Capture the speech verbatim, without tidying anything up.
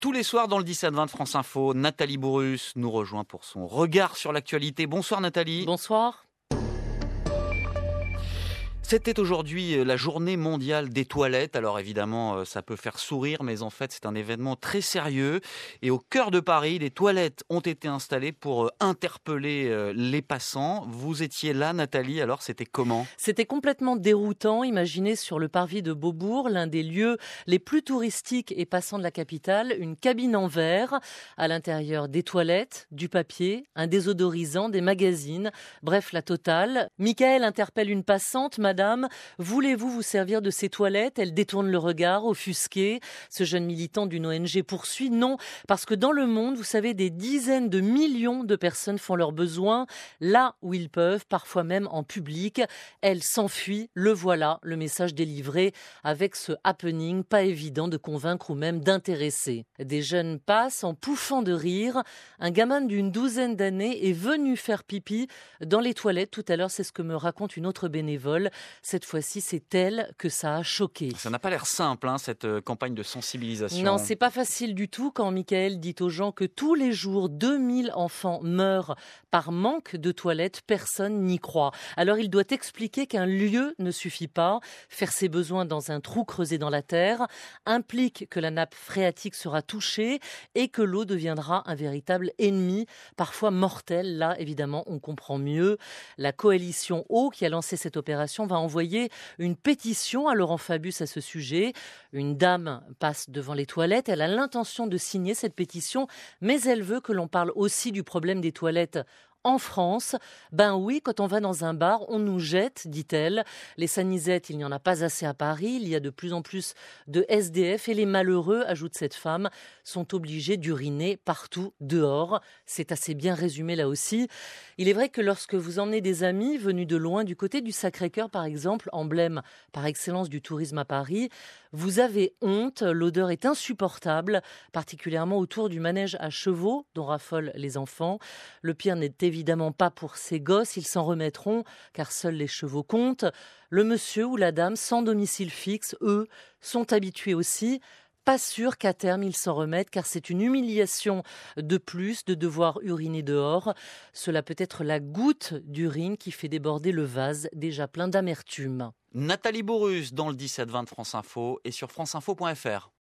Tous les soirs dans le dix-sept vingt de France Info, Nathalie Bourrus nous rejoint pour son regard sur l'actualité. Bonsoir Nathalie. Bonsoir. C'était aujourd'hui la journée mondiale des toilettes. Alors évidemment, ça peut faire sourire, mais en fait, c'est un événement très sérieux. Et au cœur de Paris, les toilettes ont été installées pour interpeller les passants. Vous étiez là, Nathalie, alors c'était comment ? C'était complètement déroutant. Imaginez sur le parvis de Beaubourg, l'un des lieux les plus touristiques et passants de la capitale, une cabine en verre. À l'intérieur, des toilettes, du papier, un désodorisant, des magazines. Bref, la totale. Michael interpelle une passante. Madame, voulez-vous vous servir de ces toilettes ? Elle détourne le regard, offusquée. Ce jeune militant d'une O N G poursuit. Non, parce que dans le monde, vous savez, des dizaines de millions de personnes font leurs besoins là où ils peuvent, parfois même en public. Elle s'enfuit. Le voilà, le message délivré avec ce happening pas évident de convaincre ou même d'intéresser. Des jeunes passent en pouffant de rire. Un gamin d'une douzaine d'années est venu faire pipi dans les toilettes tout à l'heure. C'est ce que me raconte une autre bénévole. Cette fois-ci, c'est elle que ça a choqué. Ça n'a pas l'air simple, hein, cette campagne de sensibilisation. Non, c'est pas facile du tout quand Michael dit aux gens que tous les jours, deux mille enfants meurent par manque de toilettes. Personne n'y croit. Alors il doit expliquer qu'un lieu ne suffit pas. Faire ses besoins dans un trou creusé dans la terre implique que la nappe phréatique sera touchée et que l'eau deviendra un véritable ennemi, parfois mortel. Là, évidemment, on comprend mieux. La coalition Eau qui a lancé cette opération va envoyer une pétition à Laurent Fabius à ce sujet. Une dame passe devant les toilettes. Elle a l'intention de signer cette pétition, mais elle veut que l'on parle aussi du problème des toilettes en France. Ben oui, quand on va dans un bar, on nous jette, dit-elle. Les sanisettes, il n'y en a pas assez à Paris. Il y a de plus en plus de S D F et les malheureux, ajoute cette femme, sont obligés d'uriner partout dehors. C'est assez bien résumé là aussi. Il est vrai que lorsque vous emmenez des amis venus de loin, du côté du Sacré-Cœur par exemple, emblème par excellence du tourisme à Paris, vous avez honte, l'odeur est insupportable, particulièrement autour du manège à chevaux dont raffolent les enfants. Le pire n'est évidemment pas pour ces gosses, ils s'en remettront car seuls les chevaux comptent. Le monsieur ou la dame sans domicile fixe, eux, sont habitués aussi. Pas sûr qu'à terme ils s'en remettent car c'est une humiliation de plus de devoir uriner dehors. Cela peut être la goutte d'urine qui fait déborder le vase déjà plein d'amertume. Nathalie Bourrus dans le dix-sept vingt de France Info et sur franceinfo point fr.